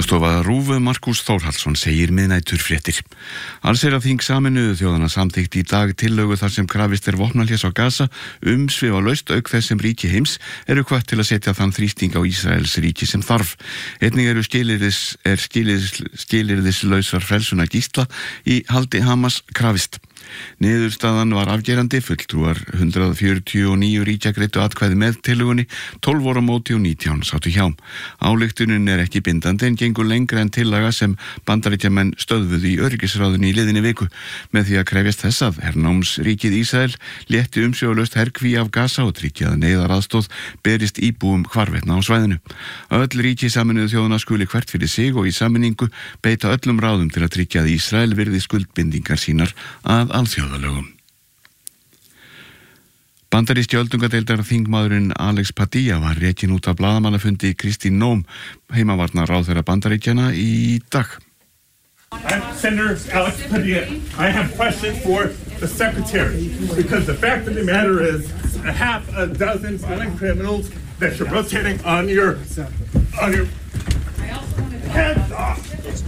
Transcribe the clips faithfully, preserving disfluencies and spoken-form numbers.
Fréttastofa RÚV Markús Þórhallsson segir miðnæturfréttir. Allsherjarþing Sameinuðu þjóðanna samþykkti í dag tillögu þar sem krafist er vopnahlés á Gaza umsvifalaust auk þess sem ríki heims eru hvött til að setja þann þrýsting á Ísraels ríki sem þarf. Einnig eru skilyrðis, er skilyrðis, skilyrðislausar frelsuna gísla í haldi Hamas krafist. Niðurstaðan var afgerandi, fulltrúar hundrað fjörutíu og níu ríkja greiddu atkvæði með tillögunni, tólf voru á móti og nítján sátu hjá. Ályktunin er ekki bindandi en gengur lengra en tillaga sem Bandaríkjamenn stöðvuðu í öryggisráðinu í liðinni viku með því að krefjast þess að hernámsríkið Ísrael létti umsvifalaust herkví af Gaza og tryggja að neyðaraðstoð berist íbúum hvarvetna á svæðinu. Öll ríki Sameinuðu þjóðanna skuli hvert fyrir sig og í sameiningu beita öllum ráðum til að tryggja að Ísrael virði skuldbindingar sínar að alþjóðalögum. Bandaríski öldungadeildar þingmaðurinn Alex Padilla var rekinn út af blaðamannafundi Kristín Noem, heimavarnaráðherra Bandaríkjana í dag. I'm Senator Alex Padilla. I have questions for the Secretary because the fact of the matter is a half a dozen violent criminals that you're rotating on your on your heads off.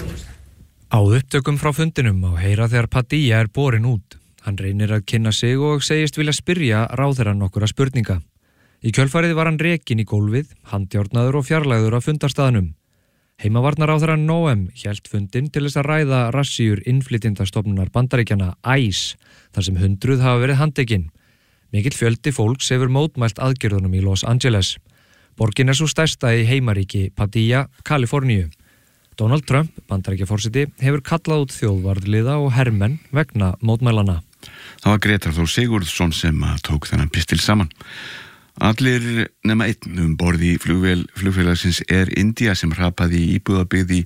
Á upptökum frá fundinum má heyra þegar Padilla er borin út. Hann reynir að kynna sig og segist vilja spyrja ráðherrann nokkura spurninga. Í kjölfarið var hann rekinn í gólfið, handjárnaður og fjarlægður af fundarstaðnum. Heimavarnaráðherrann Noem hélt fundinn til þess að ræða rassíur innflytjendastofnunar Bandaríkjanna I C E, þar sem hundruð hafa verið handtekinn. Mikill fjöldi fólks hefur mótmælt aðgerðunum í Los Angeles. Borgin er svo stærsta í heimaríki Padilla, Kaliforníu. Donald Trump, Bandaríkjaforseti, hefur kallað út þjóðvarðliða og hermenn vegna mótmælana. Það var Grétar Þór Sigurðsson sem tók þennan pistil saman. Allir nema einn um borð í flugvél flugfélagsins Air India sem hrapaði í íbúðabyggð í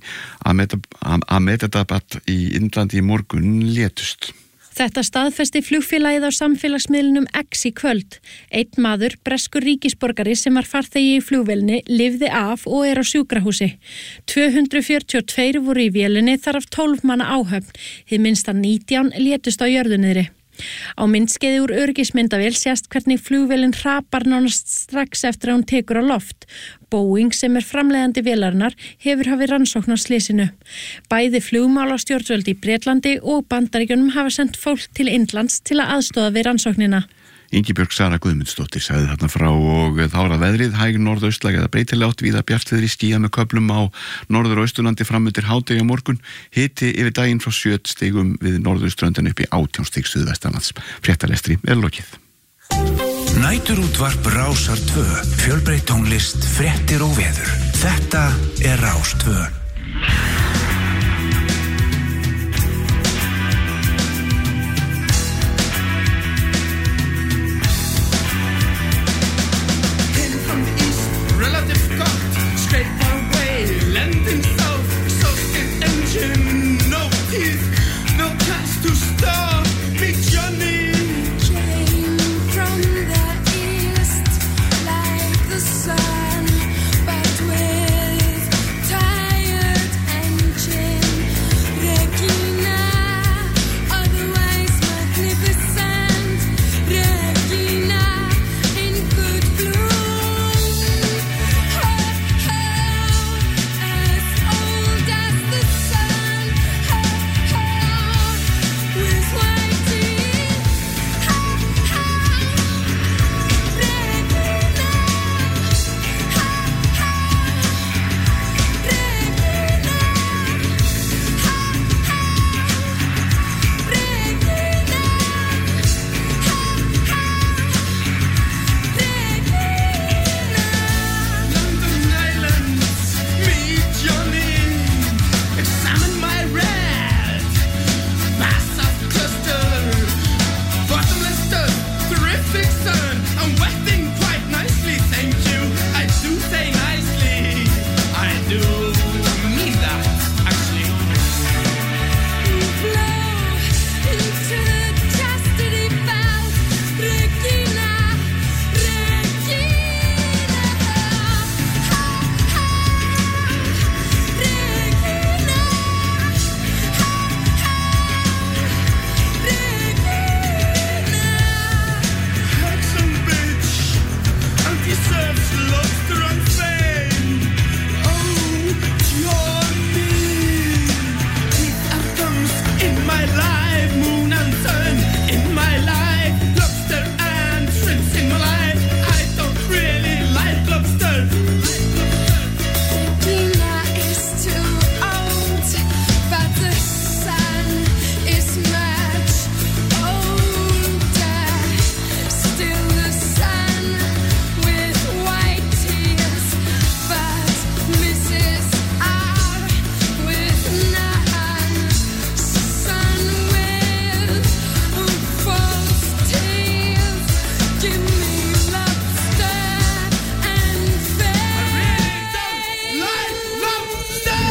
Ahmedabad í Indlandi í morgun létust. Þetta staðfesti flugfélagið á samfélagsmiðlunum X í kvöld. Einn maður, breskur ríkisborgari sem var farþegi í flugvélni, lifði af og er á sjúkrahúsi. tvö hundruð fjörutíu og tvö voru í vélinni, þar af tólf manna áhöfn. Hið minnsta nítján létust á jörðuniðri. Á myndskeiði úr öryggismyndavél sést hvernig flugvélin hrapar nánast strax eftir að hún tekur á loft. Boeing sem er framleiðandi vélarinnar hefur hafið rannsókn á slysinu. Bæði flugmálastjórnvöld í Bretlandi og Bandaríkjunum hafa sendt fólk til Indlands til að aðstoða við rannsóknina. Ingibjörg Sara Guðmundsdóttir sagði þarna frá og þá er að veðrið hæg norðaustlæg eða breytilega átt víða bjartviðri skýjað með köflum á norður- og austurlandi framundir hádegi á morgun, hiti yfir daginn frá sjö stigum við norðurströndin upp í átján stig suðvestanlands. Fréttalestri er lokið. Næturútvarp Rásar tvö, fjölbreytt tónlist, fréttir og veður. Þetta er Rás tvö. Sun, but with tired and my life, moon and sun in my life, lobster and shrimps in my life. I don't really like lobster. Dina is too old, but the sun is much older. Still the sun with white tears, but Missus R with none. Sun with false tears. Give me lobster and faith. Like lobster!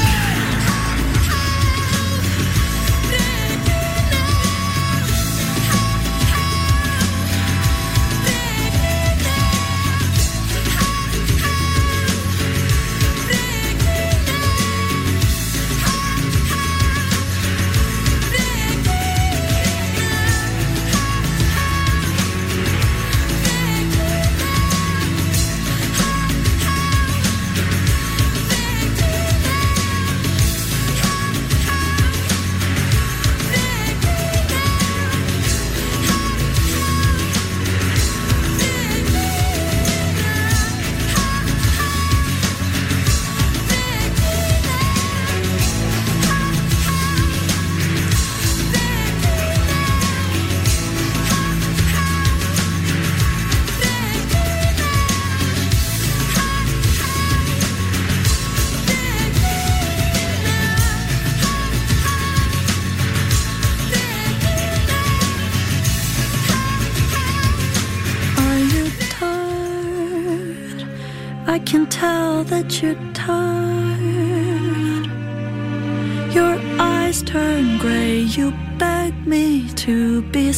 Are you tired? I can tell that you're tired. Your eyes turn gray. You beg me to be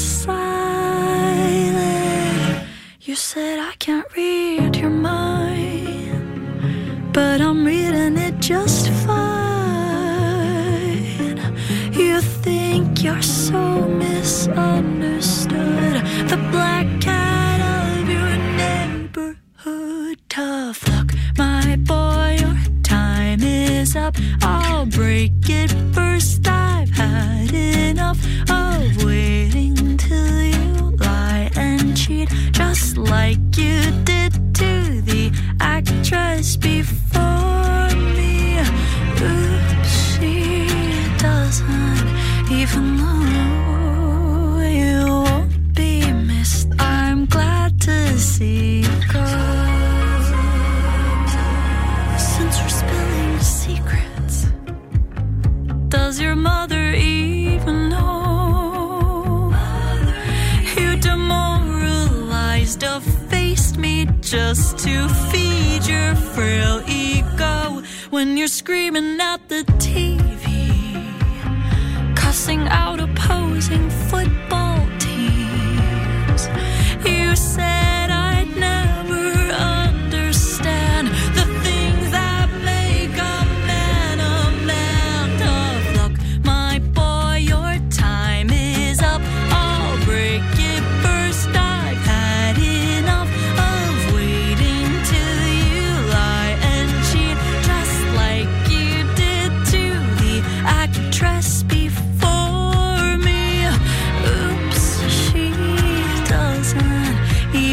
silent. You said I can't read your mind, but I'm reading it just fine. You think you're so misunderstood. The black cat of your neighborhood. Tough luck, my boy, your time is up. I'll break it first. I've had enough of waiting till you lie and cheat, just like you did to the actress before me. Oops, she doesn't even know you won't be missed. I'm glad to see you go. Since we're spilling secrets, does your mother even know? You demoralized, effaced me just to feed your frail ego. When you're screaming at the T V, cussing out opposing football teams. You said I'd never understand the things that make a man a man. Tough luck, my boy, your time is up. I'll break it first. I've had enough of waiting till you lie and cheat, just like you did to the actress before me. Oops, she doesn't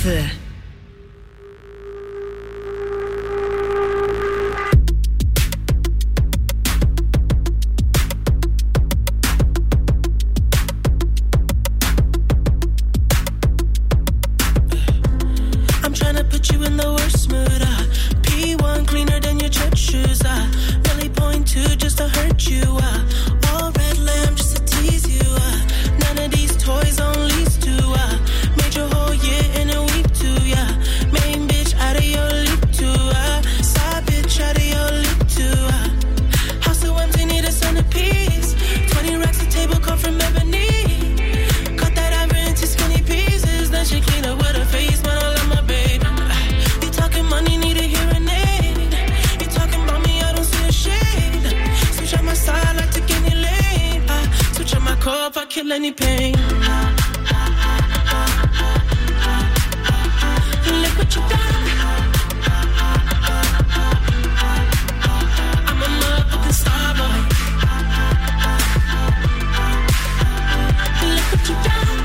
tvö. Kill any pain. Look what you done. I'm a motherfucking star boy. Look what you done.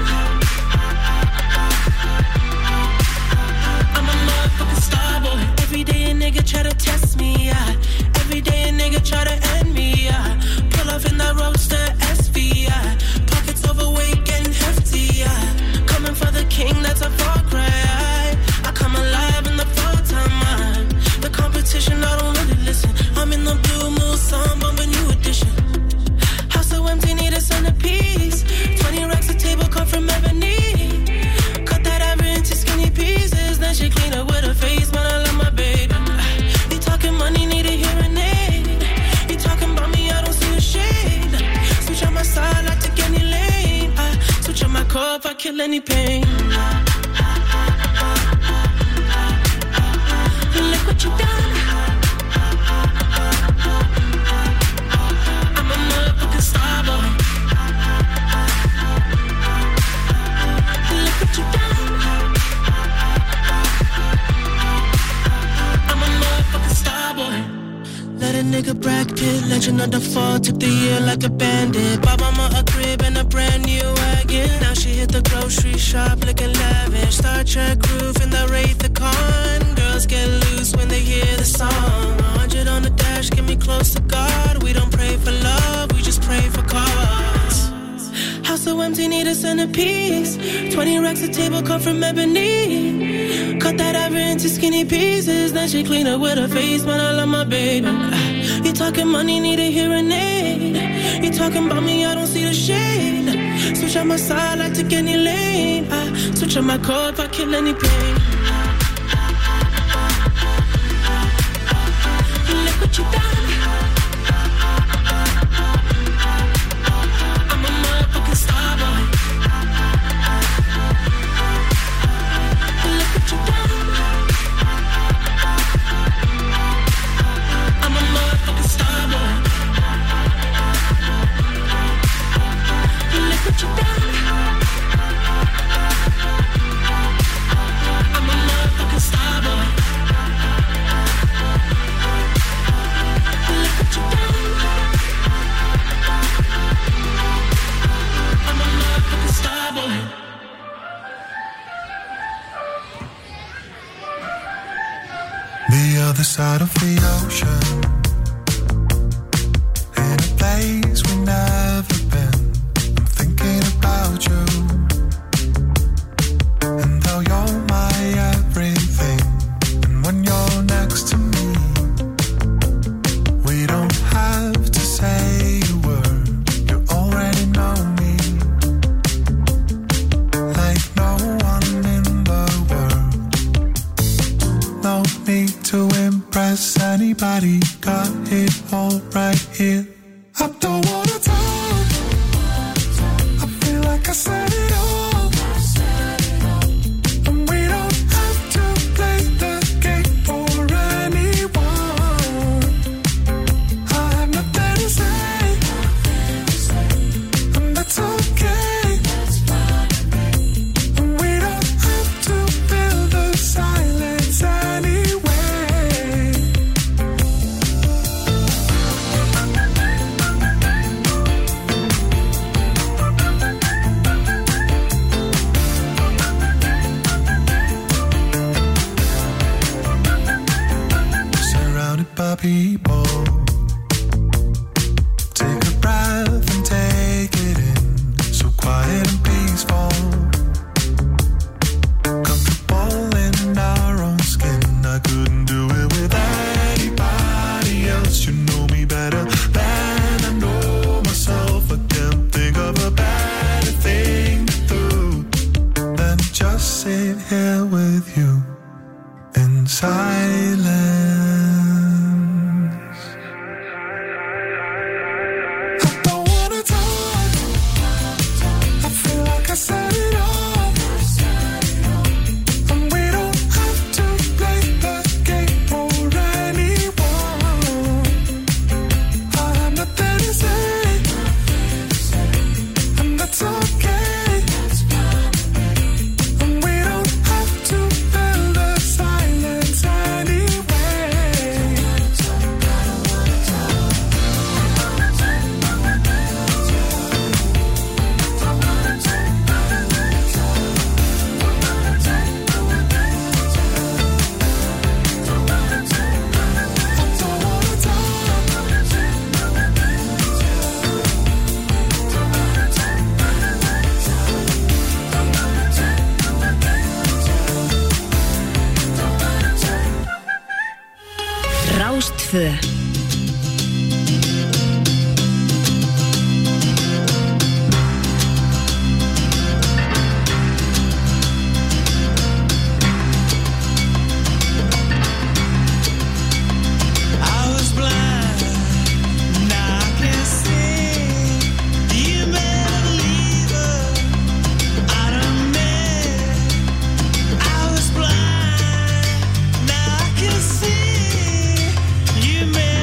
I'm a motherfucking star boy. Every day a nigga try to test me, yeah. Every day a nigga try to end me, yeah. Pull off in that roadster S V, yeah. Overweight, getting hefty, yeah. Coming for the king, that's a far cry. I come alive in the fall time, man. The competition, I don't really listen. I'm in the blue moon, sun, bumping new edition. House so empty, need a centerpiece. Twenty racks a table, come from ebony. Cut that average into skinny pieces. Then she clean up with her face, man, I love my baby. You talking money, need a hearing aid. You talking about me, I don't see a shade. Switch on my side, I take any lane. Switch on my car if I kill any pain. Look what you done. I'm a motherfucking star boy. Look what you done. I'm a motherfucking star boy. Let a nigga Brad Pitt, legend of the fall, took the year like a bandit. Bought mama a crib and a brand new wagon. Now she hit the grocery shop looking lavish. Star Trek roof in the Wraith the Con. Girls get loose when they hear the song. A hundred on the dash, get me close to God. We don't pray for love, we just pray for cause. House so empty, need a centerpiece. Twenty racks a table, come from ebony. Cut that average into skinny pieces. Then she clean up with her face, man, I love my baby. You talking money, need a hearing aid. You talking about me, I don't see the shade. Switch on my side, I take any lane. I switch on my car if I kill any pain. Look what you done. I'm a motherfucking star boy. Look what you done. I'm a motherfucking star boy. Look what you done. I'm a motherfucking star boy. Look what you done. I'm a motherfucking star boy. The other side of the ocean, in a place we've never been. I'm thinking about you, and though you're my everything, and when you're next to me, we don't have to say a word. You already know me, like no one in the world. No need to impress anybody, got it all right here. I don't wanna talk, I feel like I said it all, and we don't have to play the game for anyone. I have nothing to say, and that's okay, and we don't have to fill the silence anyway. sit here with you in silence. I said it all, and we don't have to play the game for anyone. I have nothing to say, and that's okay. And we don't have to fill the silence anyway. Rástfö. You made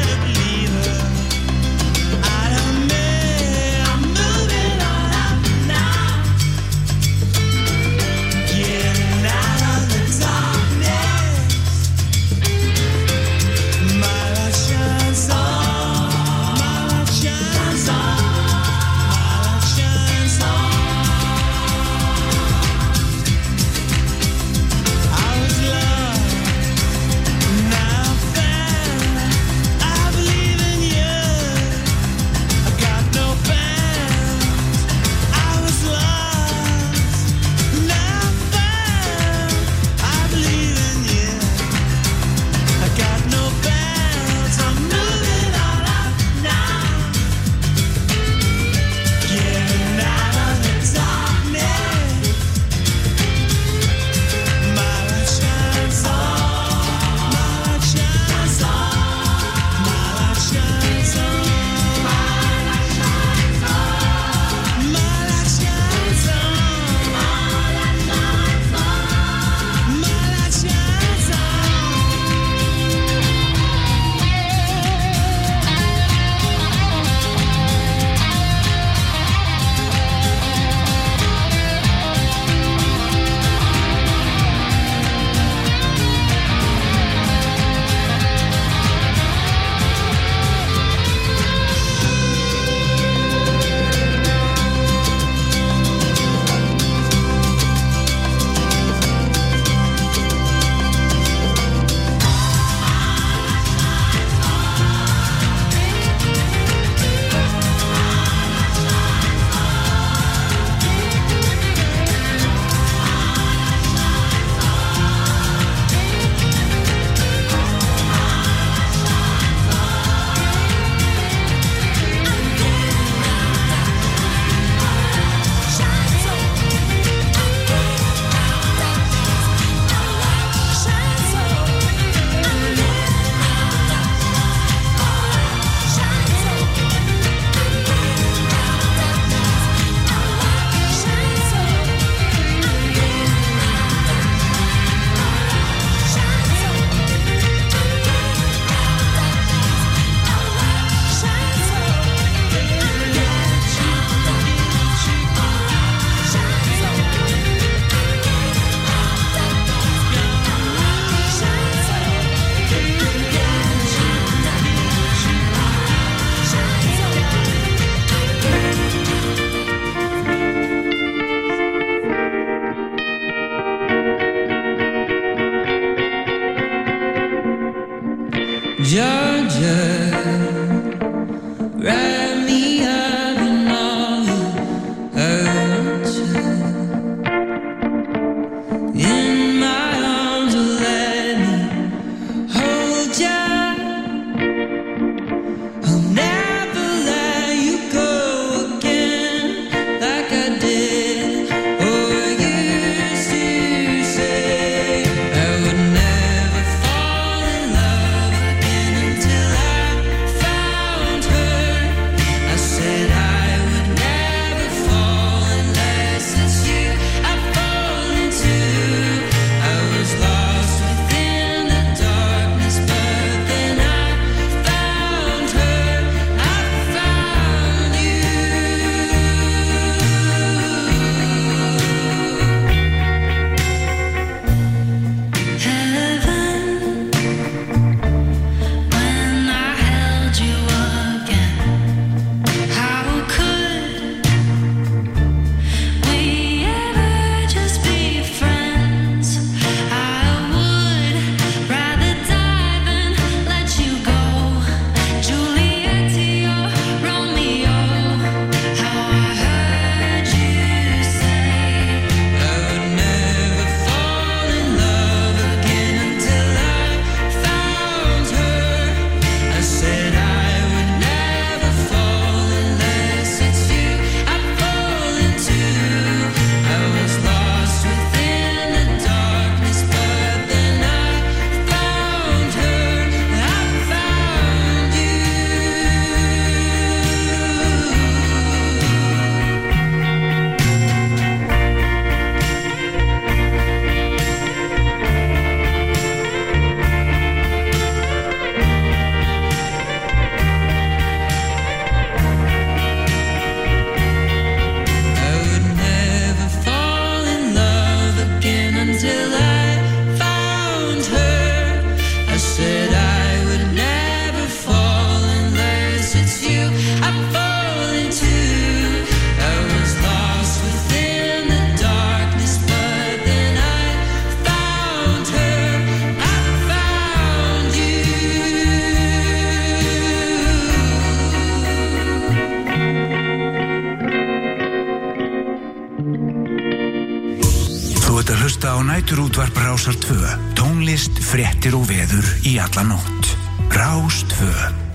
Þú ert að hlusta á næturútvarp Rásar tvö. Tónlist, fréttir og veður í alla nótt. Rás tvö.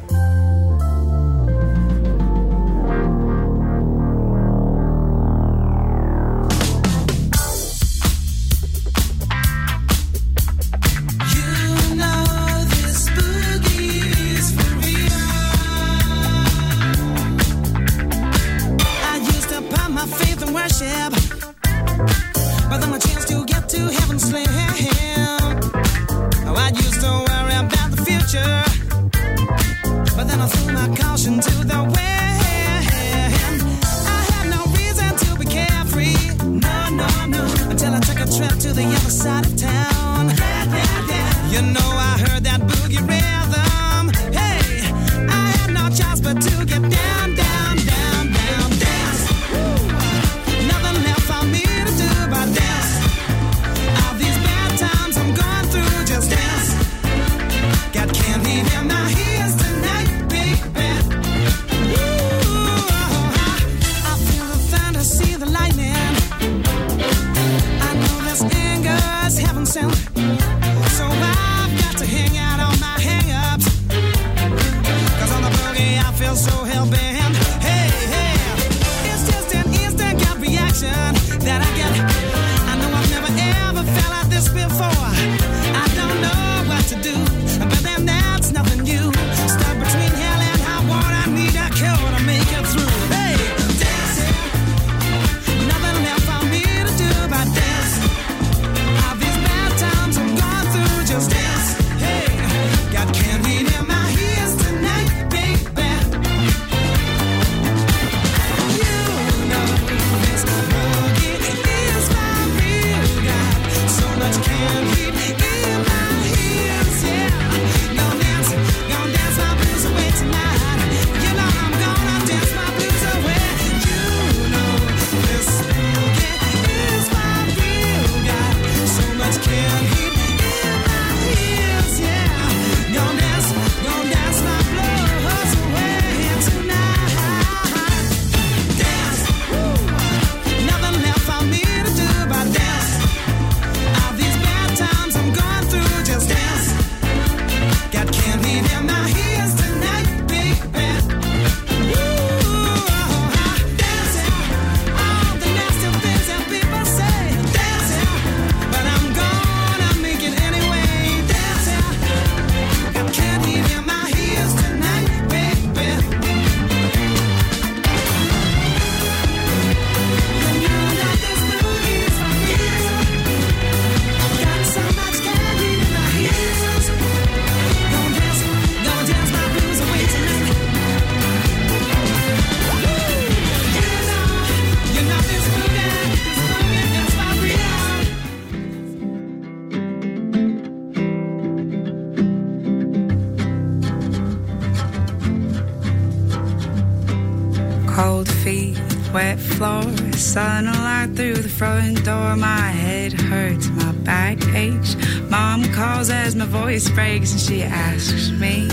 Sunlight through the front door, my head hurts, my back aches. Mom calls as my voice breaks and she asks me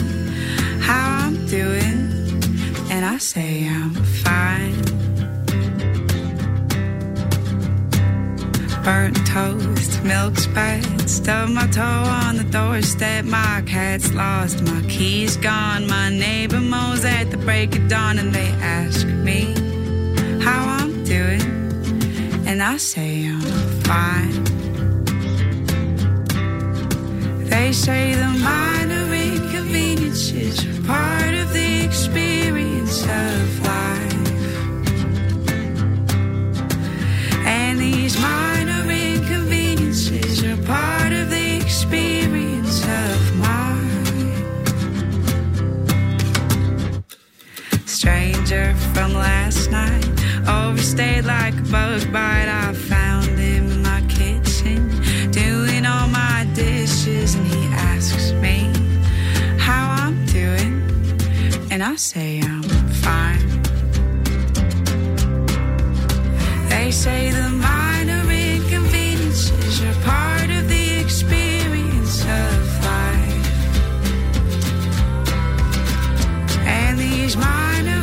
how I'm doing, and I say I'm fine. Burnt toast, milk spat, stubbed my toe on the doorstep. My cat's lost, my key's gone. My neighbor mows at the break of dawn and they ask me how I'm doing, and I say I'm fine. They say the minor inconveniences are part of the experience of life, and these minor inconveniences are part of the experience of mine. Stranger from last night, overstayed like a bug bite. I found him in my kitchen, doing all my dishes, and he asks me how I'm doing, and I say I'm fine. They say the minor inconveniences are part of the experience of life, and these minor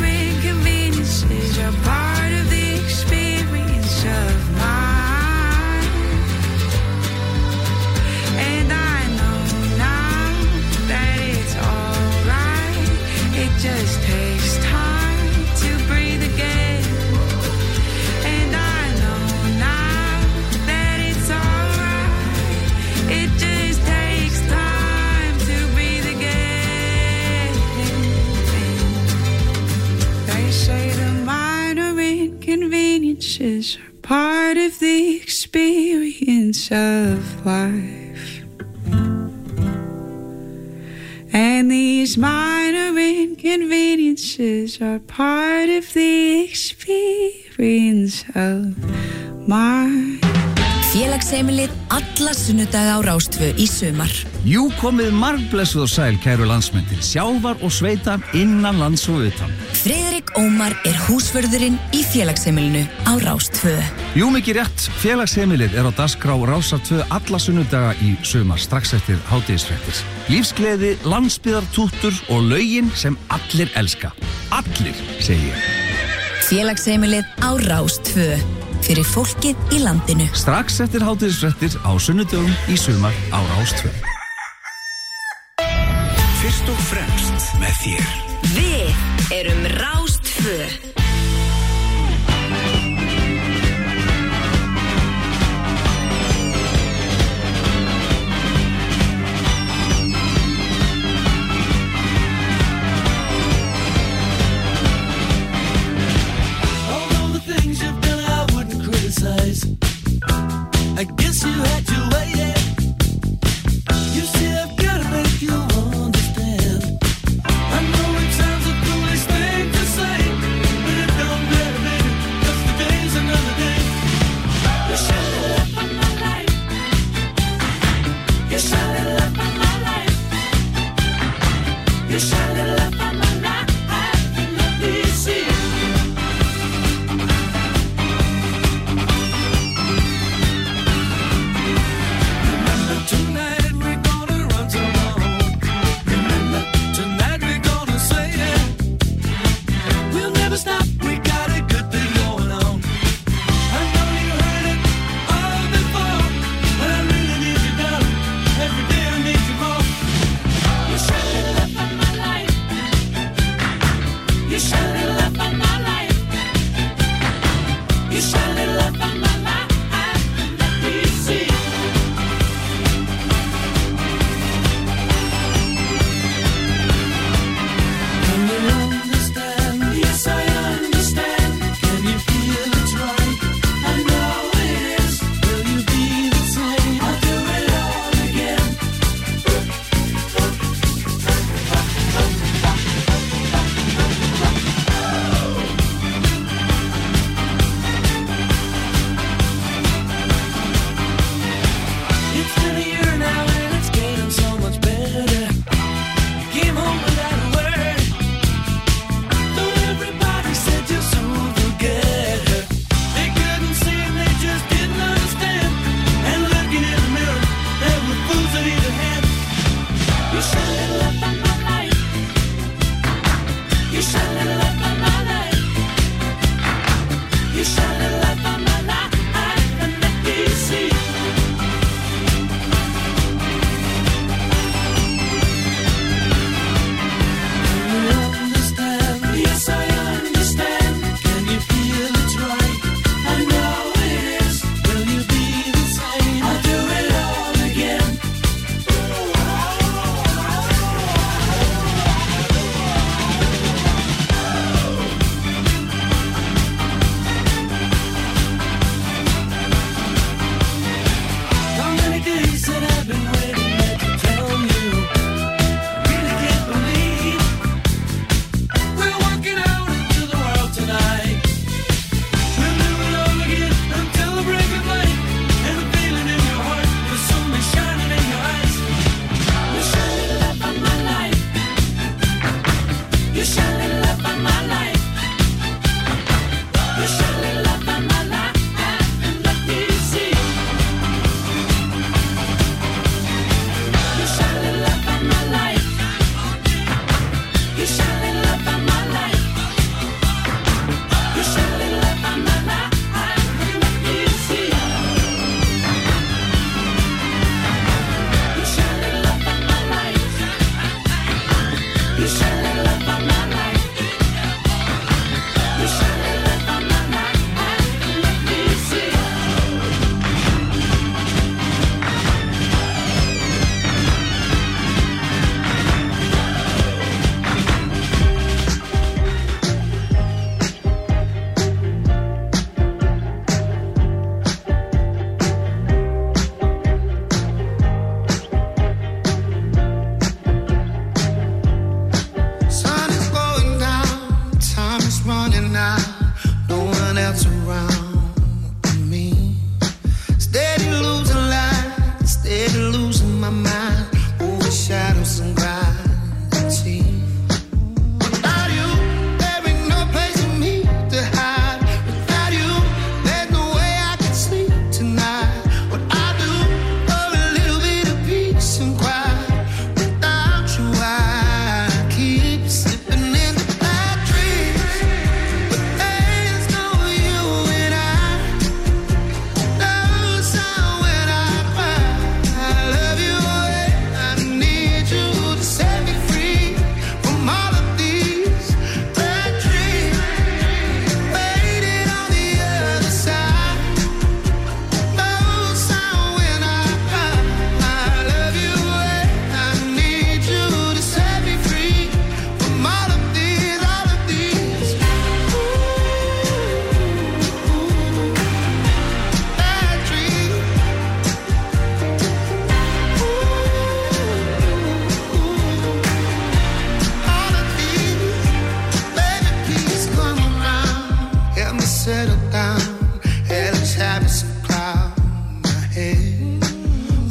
inconveniences are part of the experience of mine. of the experience of life. And these minor inconveniences are part of the experience of my Félagsheimilið alla sunnudaga á Rástvö í sumar. Jú, komið margblessuð og sæl, kæru landsmenn, til sjávar og sveita innan lands og utan. Friðrik Ómar er húsvörðurinn í félagsheimilinu á Rástvö. Jú, mikið rétt, félagsheimilið er á dagskrá Rásar tvö alla sunnudaga í sumar, strax eftir hádegisfréttir. Lífsgleði, landsbyðartúttur og lögin sem allir elska. Allir, segi ég. Félagsheimilið á Rástvö. Fyrir fólkið í landinu. Strax eftir hádegisfréttir á sunnudögum í sumar á Rástvö. Fyrst og fremst með þér. Við erum Rástvö. I guess you had to wait it. You see, I've got to make you understand. I know it sounds a foolish thing to say, but it don't matter, baby, 'cause today's another day. You shine the light of my life. You shine the light of my life. You shine the light of my life. And let me see you.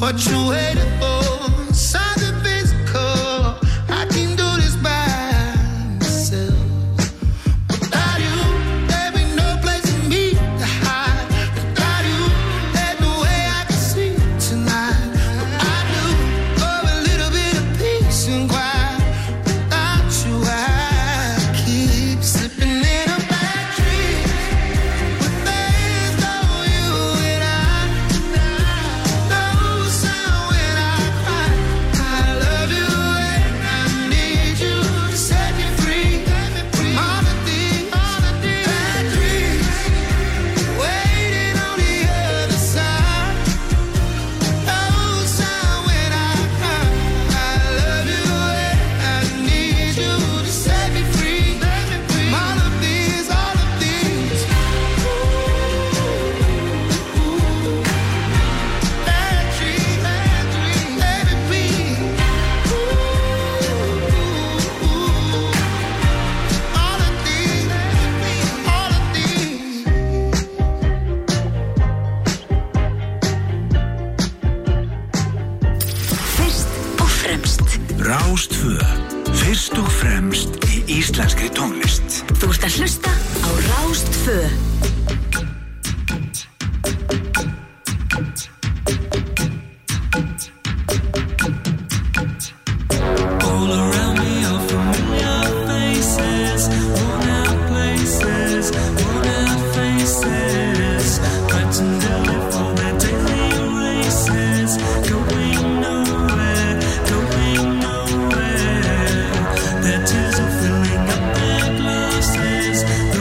what you waiting for? Something physical. I can do this by myself. Without you, there be no place for me to hide. Without you, there's no way I can sleep tonight. But I do for a little bit of peace and quiet. Without you, I keep slipping in a bad dream. But there's no you and I. No sound when I cry. I love you and I need you to set me free from all the things, all the things, bad dreams waiting on the other side. No sound when I cry. I love you and I need you to set me free from all of these, all of these. Bad dreams, bad dreams, baby, please. All of these, all of these. Fyrst og fremst. Rás tvö. Fyrst og fremst í íslenskri tónlist. Þú ert að hlusta á Rás tvö. All around me are familiar faces, worn out places, worn out faces, fighting daily for their daily races, going nowhere, going nowhere. Their tears are filling up their glasses,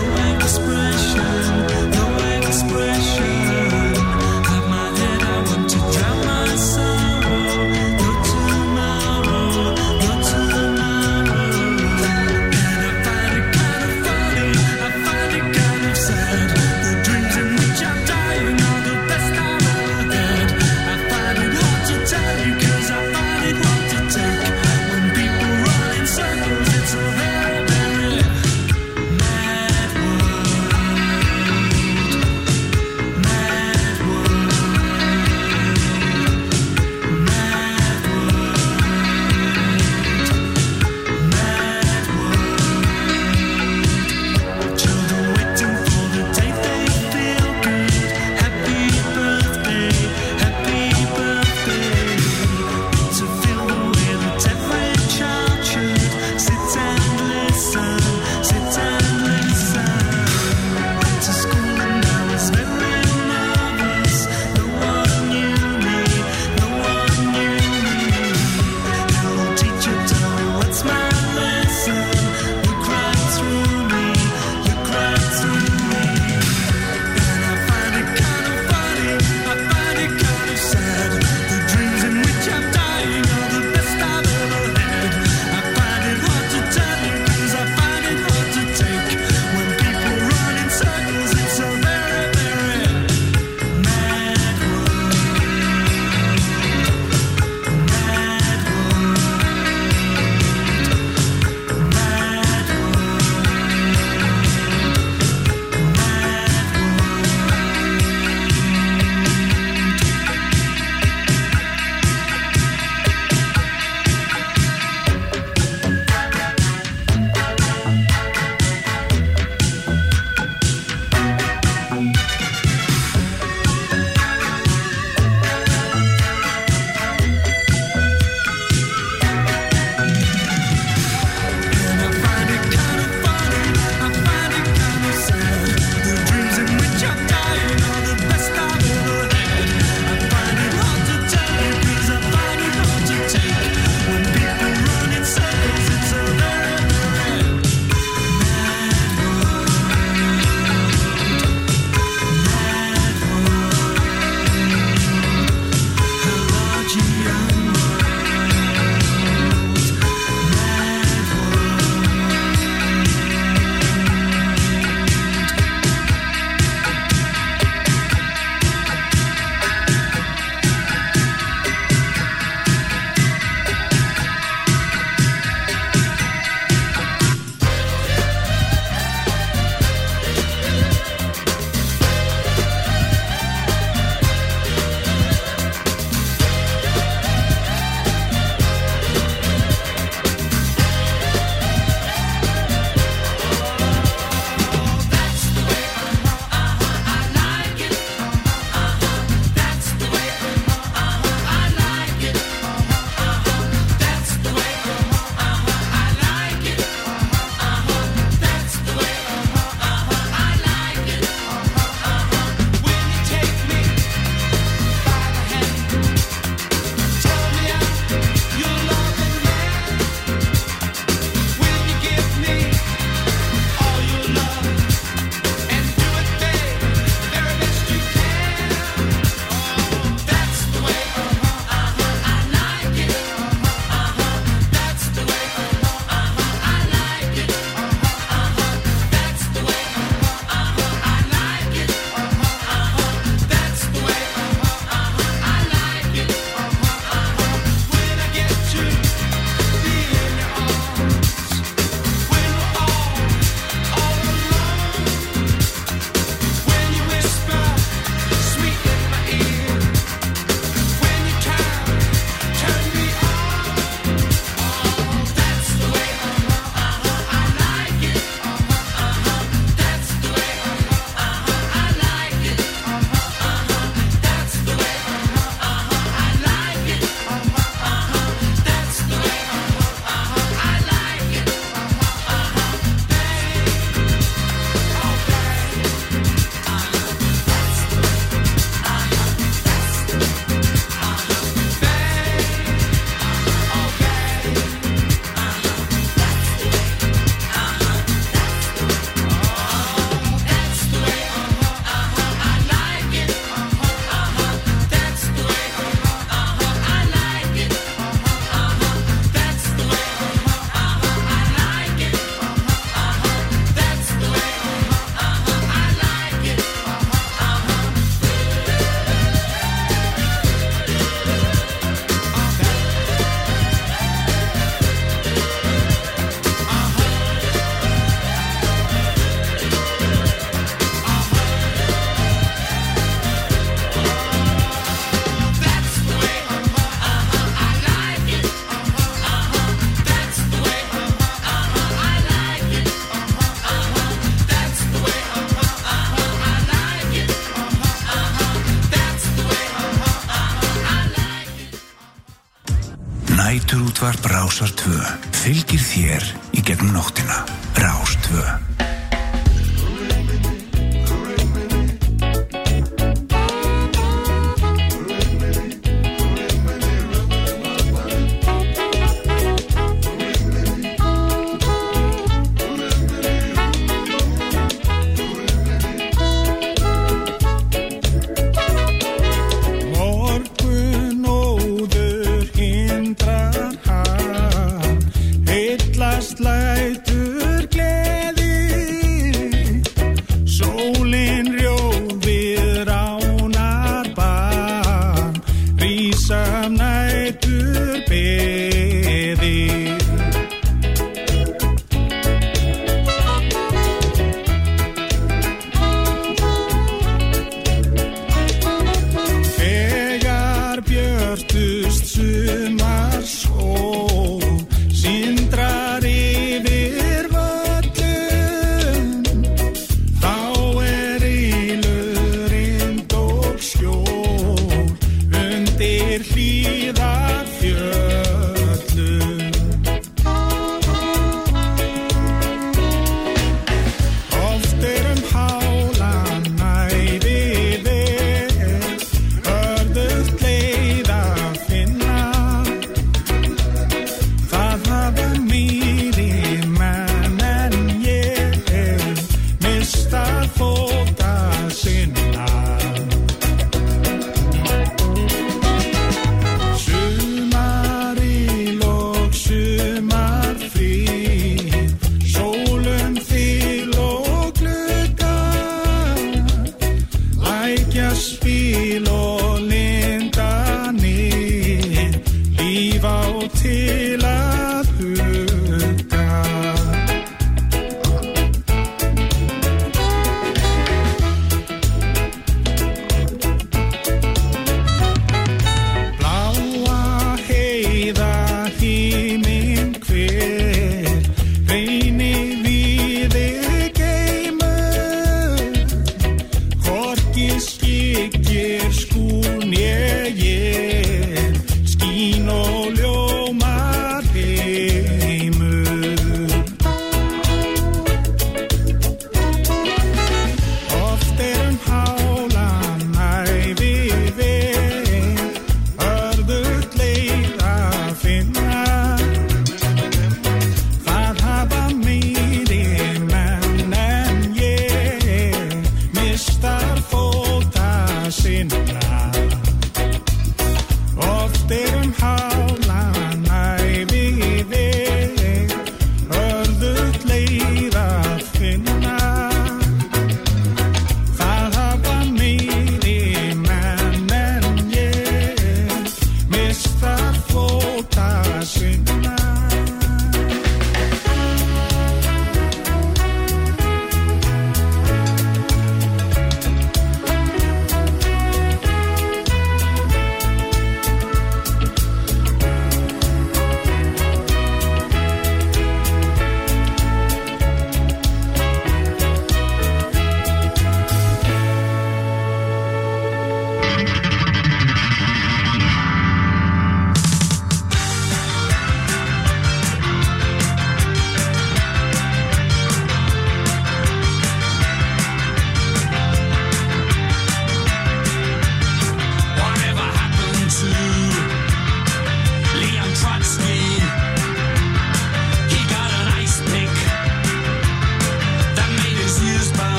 Næturútvarp Rásar tvö fylgir þér í gegnum nóttina. Rás tvö.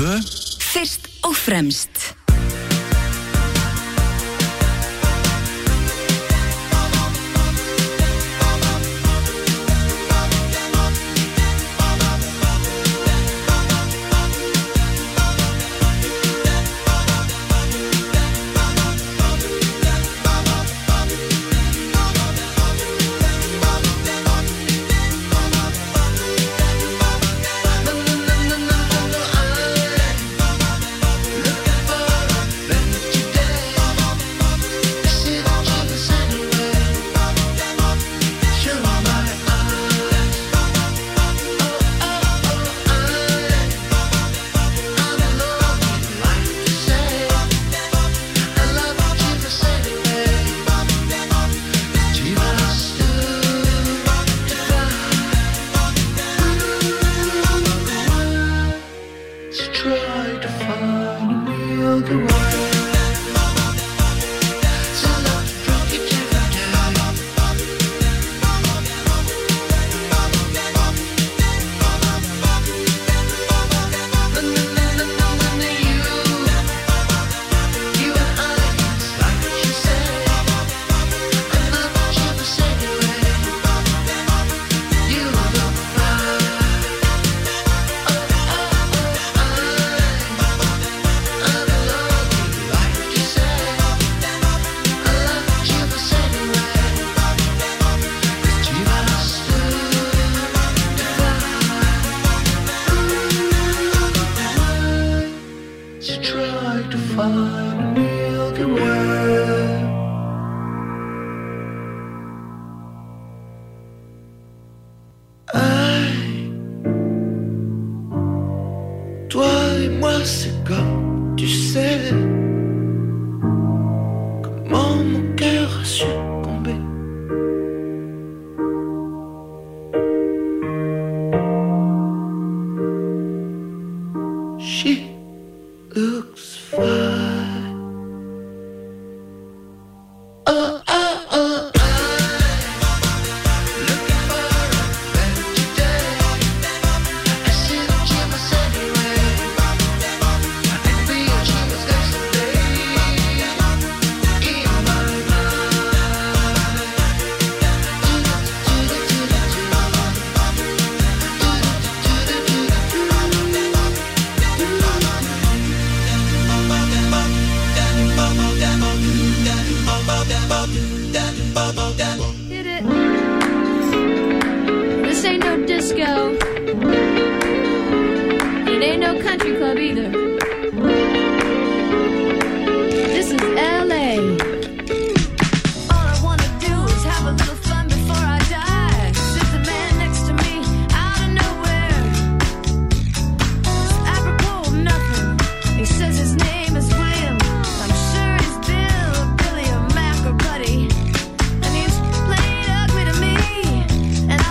tvö. Fyrst og fremst.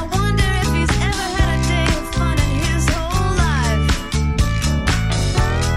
Thank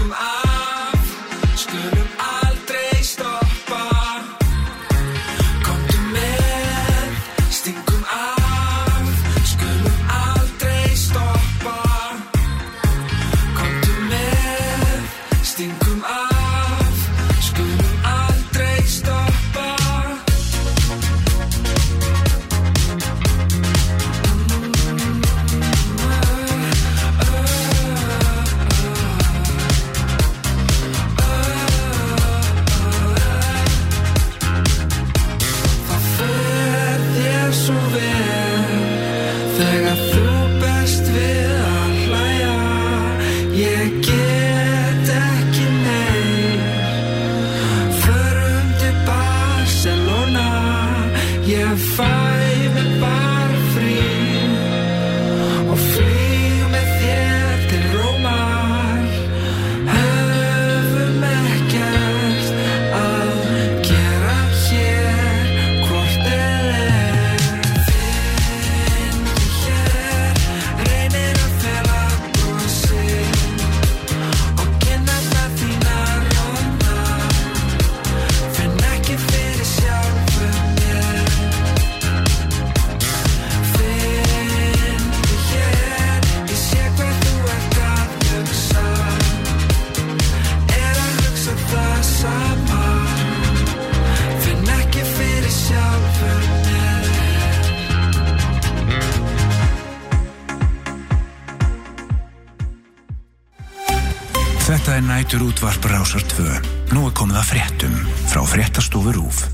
stingum af, skulum aldrei stoppa. Komdu með, stingum af, skulum aldrei stoppa. Komdu með, stingum af, skulum aldrei stoppa. Það fer þér svo vel þegar þú berst við að hlæja. Ég get ekki meir. Förum til Barcelona. Ég fæ mér bara frí og flýg með þér til Rómar. Höfum ekkert að gera hér, hvort eð er. Finndu hér, reynir að fela brosið og kinnarnar þínar roðna. Finn ekki fyrir sjálfum mér. Finndu hér, ég sé hvað þú ert að hugsa. Er að hugsa það sama. Finn ekki fyrir sjálfum mér. Þetta er nætur útvarp Rásar tvö. Nú er komið að fréttum frá fréttastofu RÚV.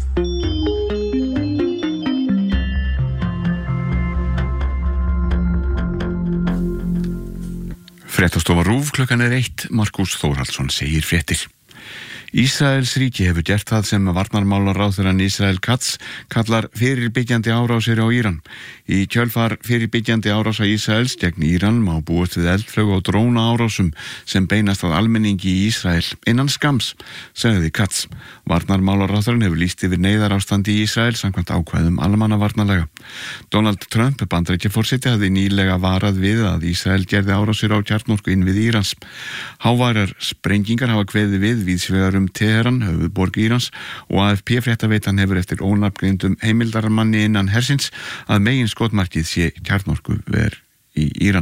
Fréttastofa RÚV, klukkan er eitt, Markús Þórhallsson segir fréttir. Ísraels ríki hefur gert það sem varnarmálaráðherrann Israel Katz kallar fyrirbyggjandi árásir á Íran. Í kjölfar fyrirbyggjandi árása Ísraels gegn Íran má búast við eldflaug og dróna árásum sem beinast að almenningi í Ísrael innan skams, sagði Katz. Varnarmálaráðherrann hefur lýst yfir neyðarástandi í Ísrael samkvæmt ákvæðum almannavarnalaga. Donald Trump, Bandaríkjaforseti, hafði nýlega varað við að Ísrael gerði árásir á kjarnorku innviði Írans. Háværar sprengingar hafa kveðið við víðsvegar um Teheran, höfuðborg Írans, og A F P-fréttaveitan hefur eftir ónafngreindum heimildarmanni innan hersins að megin skotmarkið sé kjarnorkuver í Íran.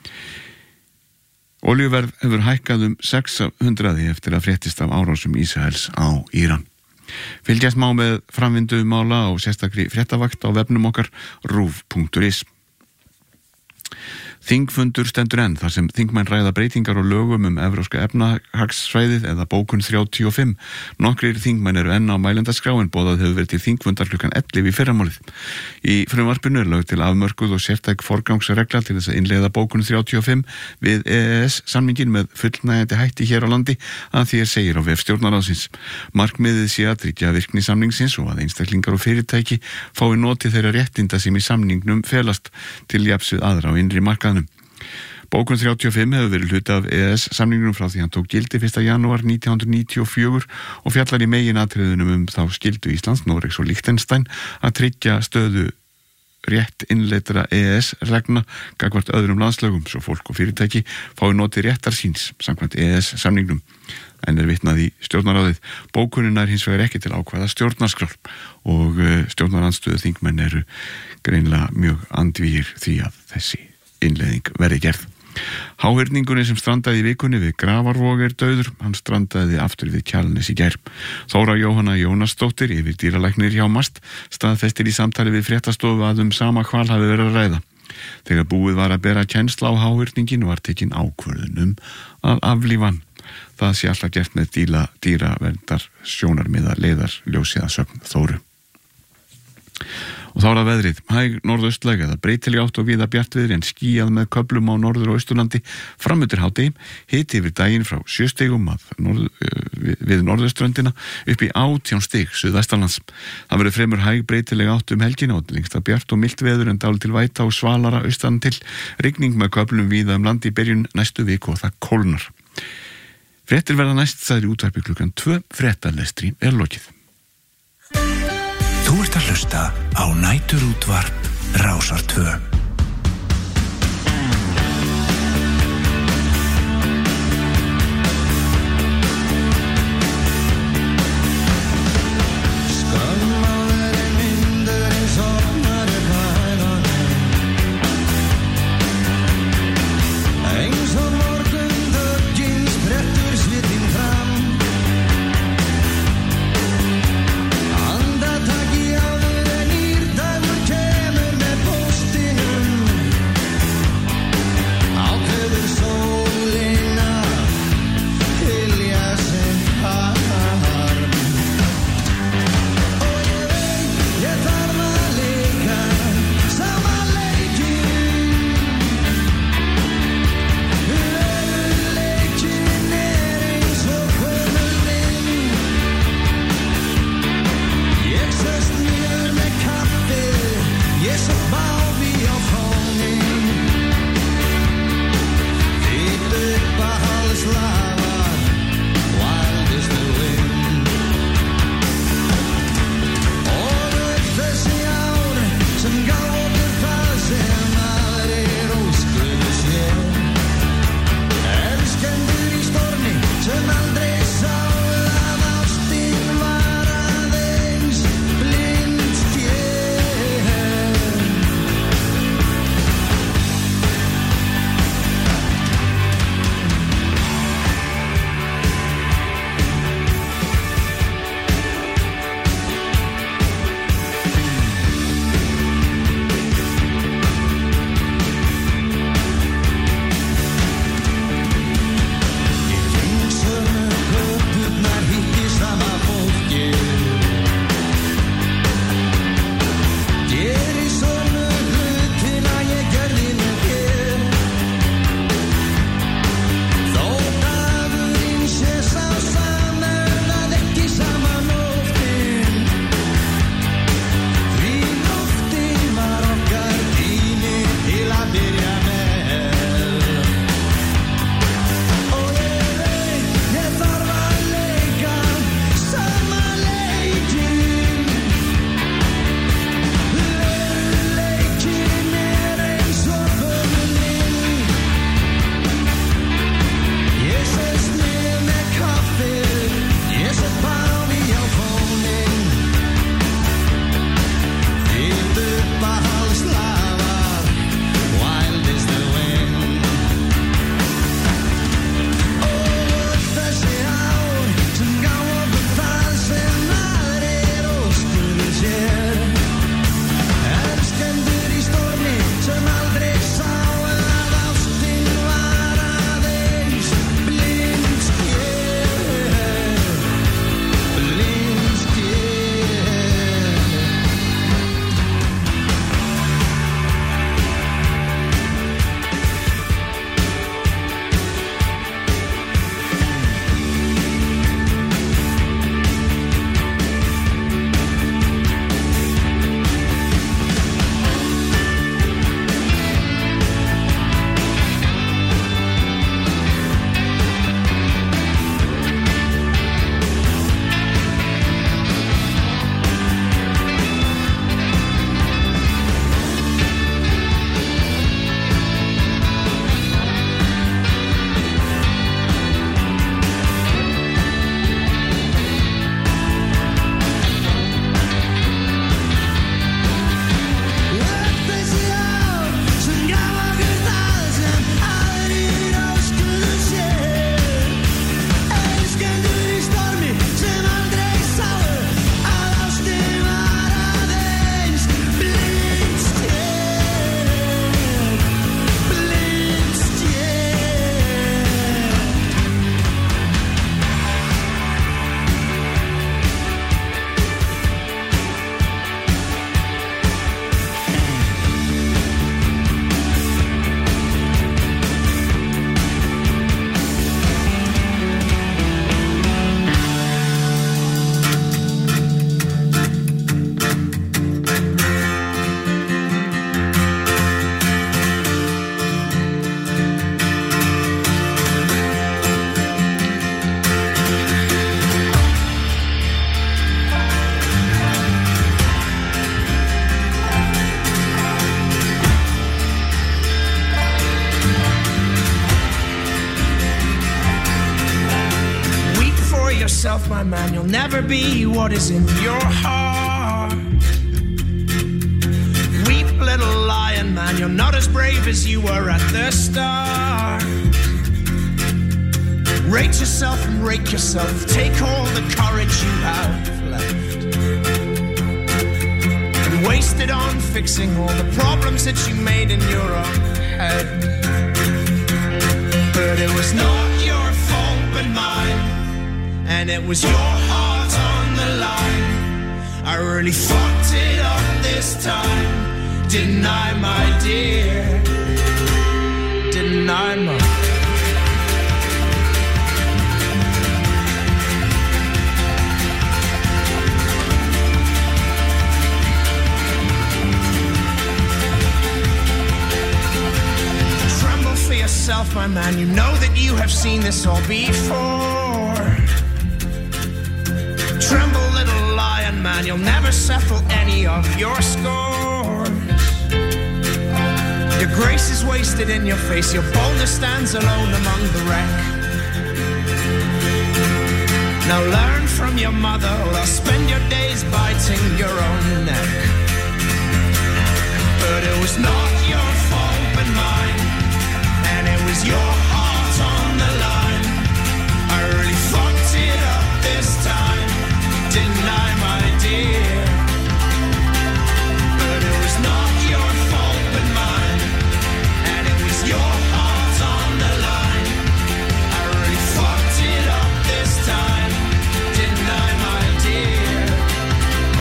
Olíuverð hefur hækkað um sex hundruð eftir að fréttist af árásum Ísraels á Íran. Fylgjast má með framvindu mála á sérstakri fréttavakt á vefnum okkar ruv punktur is. Þingfundur stendur enn þar sem þingmenn ræða breytingar og lögum um evrópska efnahagssvæðið eða bókun þrjátíu og fimm. Nokkrir þingmenn eru enn á mælendaskrá en boðað hefur verið til þingfundar klukkan ellefu í fyrramálið. Í frumvarpinu er lögð til afmörkuð og sértæk forgangsregla til þess að innleiða bókun þrjátíu og fimm við E E S-samningin með fullnægjandi hætti hér á landi, að því er segir á vef stjórnarráðsins. Markmiðið sé að tryggja virkni samningsins og að einstaklingar og fyrirtæki fái notið þeirra réttinda sem í samningnum felast til jafns við aðra á innri markaðnum. Bókun þrjátíu og fimm hefur verið hluti af E E S-samningnum frá því hann tók gildi fyrsta janúar nítján hundruð níutíu og fjögur og fjallar í meginatriðunum um þá skyldu Íslands, Noregs og Liechtenstein að tryggja stöðu rétt innleiddra E E S-reglna gagnvart öðrum landslögum svo fólk og fyrirtæki fái notið réttar síns samkvæmt E E S-samningnum. En er vitnað í stjórnarráðið. Bókunin er hins vegar ekki til ákvæða stjórnarskrár og stjórnarandstöðu þingmenn eru greinilega mjög andvígir því að þessi innleiðing verði gerð. Háhyrningurinn sem strandaði í vikunni við Grafarvog er dauður, hann strandaði aftur við Kjalarnes í gær. Þóra Jóhanna Jónasdóttir, yfir dýralæknir hjá MAST, staðfestir í samtali við fréttastofu að um sama hval hafi verið að ræða. Þegar búið var að bera kennsla á háhyrningin var tekin ákvörðunum að aflífa hann. Það sé alltaf gert með dýla, dýraverndar sjónarmiða leiðar ljósiða sögn Þóru. Og þá er það veðrið, hæg norðaustlæg eða breytileg átt og víða bjartviðri en skýjað með köflum á norður- og austurlandi fram undir hádegi, hiti yfir daginn frá sjö stigum að norð, við norðauströndina upp í átján stig suðvestanlands. Það verður fremur hæg breytileg átt um helgina og lengst að bjart og milt veður en dálítil væta og svalara austan til, rigning með köflum víða um landi í byrjun næstu viku og það kólnar. Fréttir verða næst sagði útvarpi klukkan tvö, fréttalestri er lokið. Þú ert að hlusta á næturútvarp Rásar tvö. yourself, my man. You'll never be what is in your heart. Weep, little lion man. You're not as brave as you were at the start. Rate yourself and rake yourself. Take all the courage you have left and waste it on fixing all the problems that you made in your own head. But it was not your fault but mine, and it was your heart on the line. I really fucked it up this time, didn't I, my dear? Didn't I, my for yourself, my man. You know that you have seen this all before. Tremble, little lion man. You'll never settle any of your scores. Your grace is wasted in your face. Your boldness stands alone among the wreck. Now learn from your mother, or I'll spend your days biting your own neck. But it was not your fault but mine, and it was your